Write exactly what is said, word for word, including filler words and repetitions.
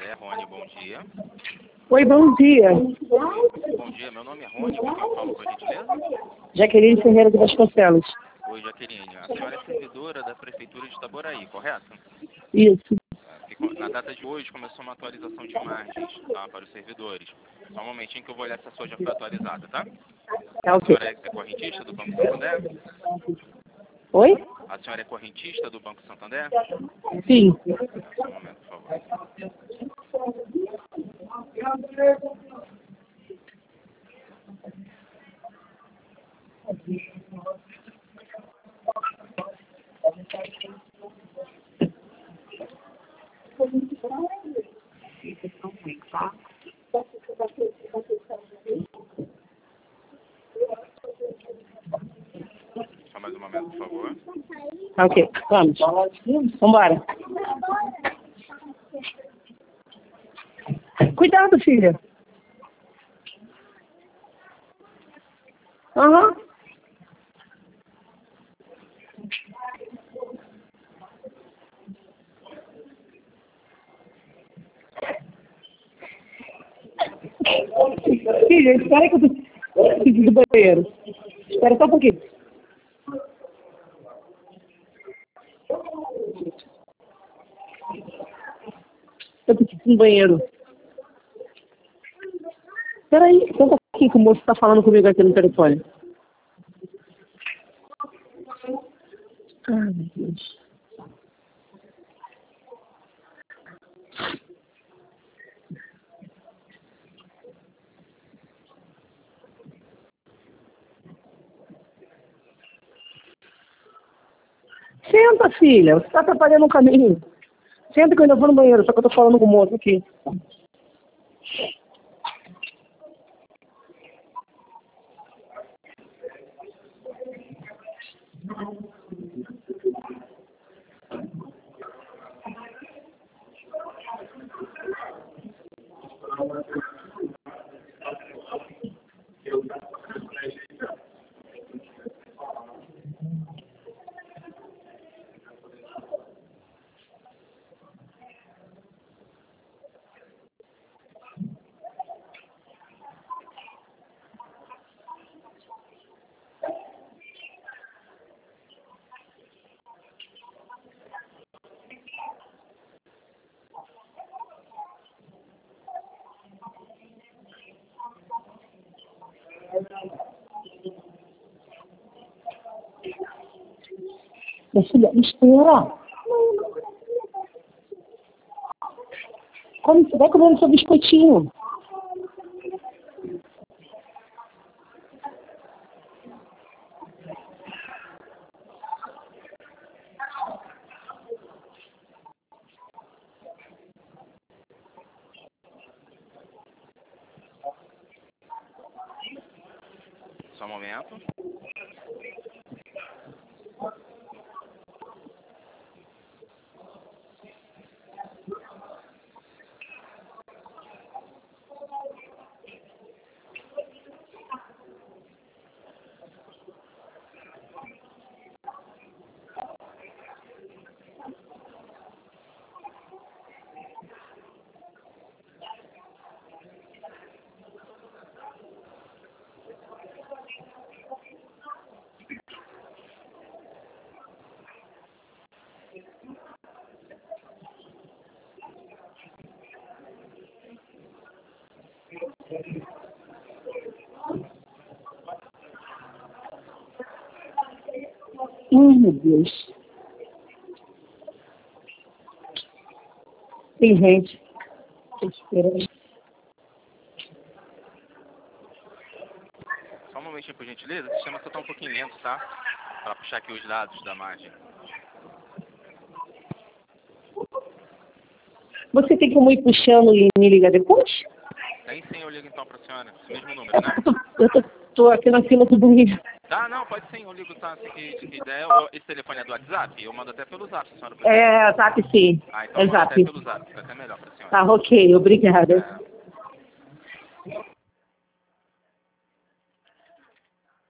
Santander. Rony, bom dia. Oi, bom dia. Bom dia, meu nome é Rony, com quem eu falo, por gentileza? Jaqueline Ferreira de Vasconcelos. Oi, Jaqueline. A senhora é servidora da Prefeitura de Itaboraí, correto? Isso. Na data de hoje começou uma atualização de margens, tá, para os servidores. Só um momentinho que eu vou olhar se a sua já foi atualizada, tá? Tá A ok. senhora é correntista do Banco Santander? Oi? A senhora é correntista do Banco Santander? Sim. Só um momento, por favor. Só mais um momento, por favor. Tá ok. Vamos. Vambora. Cuidado, filha. Aham. Filha, espera que eu tô preciso do banheiro. Espera só um pouquinho. Eu preciso do banheiro. Espera aí, senta aqui que o moço tá falando comigo aqui no telefone. Ai, meu Deus. Senta, filha. Você tá atrapalhando o caminho. Senta que eu ainda vou no banheiro, só que eu tô falando com o moço aqui. Minha filha, espera. Como você vai comendo seu biscoitinho? Só um momento. Ai, meu Deus. Tem gente. Tô esperando. Só um momentinho, por gentileza. O sistema só tá um pouquinho lento, tá? Para puxar aqui os dados da margem. Você tem como ir puxando e me ligar depois? Tem sim, eu ligo então pra senhora. Esse mesmo número, né? Eu tô, eu tô, tô aqui na fila do banheiro. Tá, não, pode sim, eu ligo, tá? Se que, que ideia, eu- esse telefone é do WhatsApp? Eu mando até pelo Zap, se a senhora preferir. É, zap sim. Ah, então É eu mando zap. até pelo Zap, fica até melhor pra senhora. Tá, ok. Obrigada. É.